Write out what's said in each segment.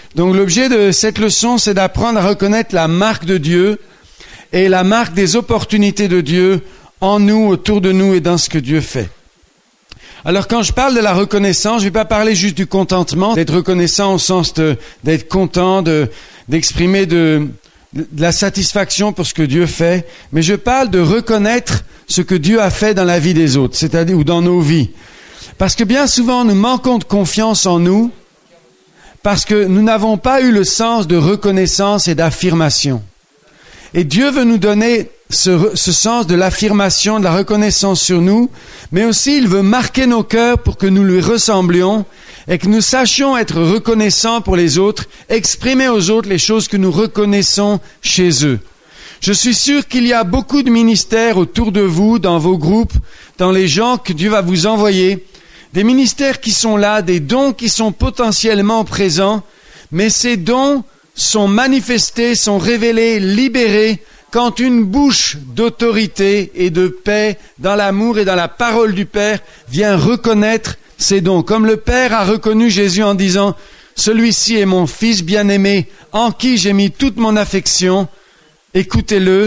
Donc l'objet de cette leçon, c'est d'apprendre à reconnaître la marque de Dieu et la marque des opportunités de Dieu en nous, autour de nous et dans ce que Dieu fait. Alors quand je parle de la reconnaissance, je ne vais pas parler juste du contentement, d'être reconnaissant au sens d'être content, d'exprimer de la satisfaction pour ce que Dieu fait, mais je parle de reconnaître ce que Dieu a fait dans la vie des autres, c'est-à-dire ou dans nos vies. Parce que bien souvent, nous manquons de confiance en nous, parce que nous n'avons pas eu le sens de reconnaissance et d'affirmation. Et Dieu veut nous donner ce sens de l'affirmation, de la reconnaissance sur nous, mais aussi il veut marquer nos cœurs pour que nous lui ressemblions et que nous sachions être reconnaissants pour les autres, exprimer aux autres les choses que nous reconnaissons chez eux. Je suis sûr qu'il y a beaucoup de ministères autour de vous, dans vos groupes, dans les gens que Dieu va vous envoyer, des ministères qui sont là, des dons qui sont potentiellement présents, mais ces dons sont manifestés, sont révélés, libérés, quand une bouche d'autorité et de paix dans l'amour et dans la parole du Père vient reconnaître ces dons. Comme le Père a reconnu Jésus en disant « Celui-ci est mon Fils bien-aimé, en qui j'ai mis toute mon affection. Écoutez-le. »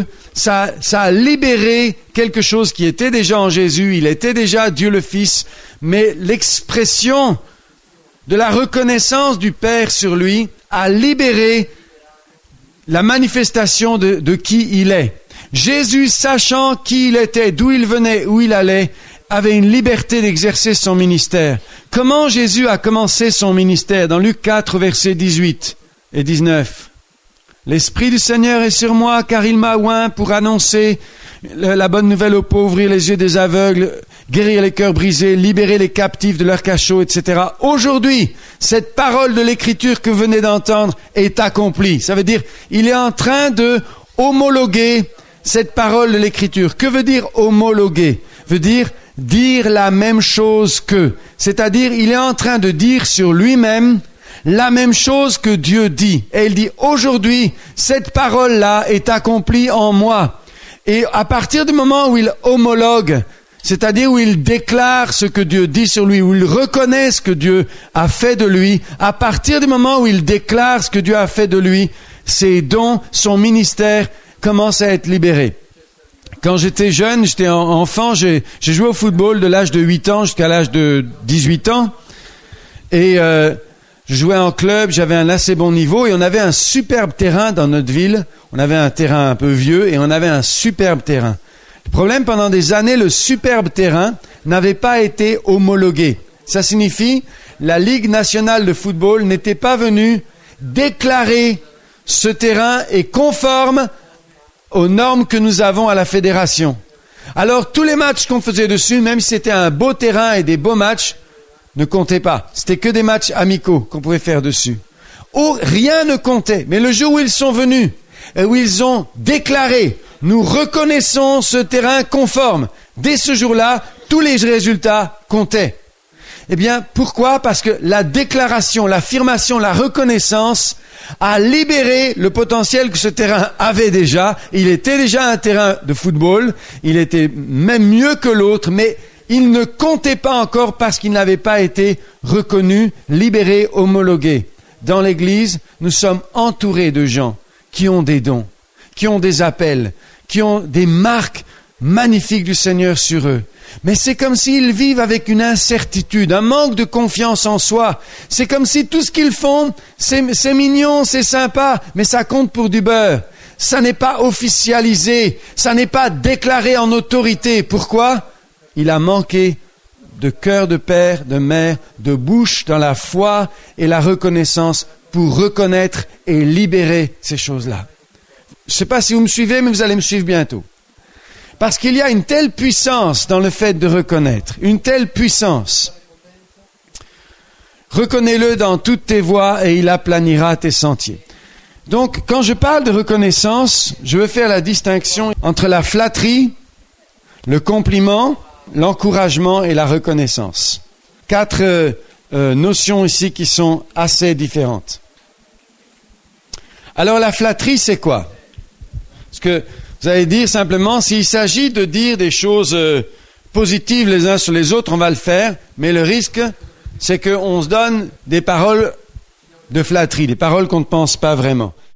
Ça a libéré quelque chose qui était déjà en Jésus. Il était déjà Dieu le Fils. Mais l'expression de la reconnaissance du Père sur lui a libéré la manifestation de qui il est. Jésus, sachant qui il était, d'où il venait, où il allait, avait une liberté d'exercer son ministère. Comment Jésus a commencé son ministère? Dans Luc 4, versets 18 et 19. « L'Esprit du Seigneur est sur moi, car il m'a oint pour annoncer la bonne nouvelle aux pauvres, ouvrir les yeux des aveugles, guérir les cœurs brisés, libérer les captifs de leur cachot, etc. Aujourd'hui, cette parole de l'Écriture que vous venez d'entendre est accomplie. » Ça veut dire, il est en train de homologuer cette parole de l'Écriture. Que veut dire homologuer? Veut dire la même chose que. C'est-à-dire, il est en train de dire sur lui-même la même chose que Dieu dit. Et il dit, aujourd'hui, cette parole-là est accomplie en moi. Et à partir du moment où il homologue, c'est-à-dire où il déclare ce que Dieu dit sur lui, où il reconnaît ce que Dieu a fait de lui, à partir du moment où il déclare ce que Dieu a fait de lui, ses dons, son ministère commencent à être libérés. Quand j'étais jeune, j'étais enfant, j'ai joué au football de l'âge de 8 ans jusqu'à l'âge de 18 ans. Et je jouais en club, j'avais un assez bon niveau et on avait un superbe terrain dans notre ville. On avait un terrain un peu vieux et on avait un superbe terrain. Le problème, pendant des années, le superbe terrain n'avait pas été homologué. Ça signifie, la Ligue nationale de football n'était pas venue déclarer ce terrain est conforme aux normes que nous avons à la fédération. Alors, tous les matchs qu'on faisait dessus, même si c'était un beau terrain et des beaux matchs, ne comptaient pas. C'était que des matchs amicaux qu'on pouvait faire dessus. Oh, rien ne comptait. Mais le jour où ils sont venus, et où ils ont déclaré, nous reconnaissons ce terrain conforme, dès ce jour-là, tous les résultats comptaient. Eh bien, pourquoi? Parce que la déclaration, l'affirmation, la reconnaissance a libéré le potentiel que ce terrain avait déjà. Il était déjà un terrain de football, il était même mieux que l'autre, mais il ne comptait pas encore parce qu'il n'avait pas été reconnu, libéré, homologué. Dans l'Église, nous sommes entourés de gens qui ont des dons, qui ont des appels, qui ont des marques magnifiques du Seigneur sur eux. Mais c'est comme s'ils vivent avec une incertitude, un manque de confiance en soi. C'est comme si tout ce qu'ils font, c'est mignon, c'est sympa, mais ça compte pour du beurre. Ça n'est pas officialisé, ça n'est pas déclaré en autorité. Pourquoi? Il a manqué de cœur de père, de mère, de bouche dans la foi et la reconnaissance pour reconnaître et libérer ces choses-là. Je ne sais pas si vous me suivez, mais vous allez me suivre bientôt. Parce qu'il y a une telle puissance dans le fait de reconnaître, une telle puissance. Reconnais-le dans toutes tes voies et il aplanira tes sentiers. Donc, quand je parle de reconnaissance, je veux faire la distinction entre la flatterie, le compliment, l'encouragement et la reconnaissance. 4 notions ici qui sont assez différentes. Alors la flatterie, c'est quoi? Parce que vous allez dire simplement, s'il s'agit de dire des choses positives les uns sur les autres, on va le faire, mais le risque, c'est qu'on se donne des paroles de flatterie, des paroles qu'on ne pense pas vraiment.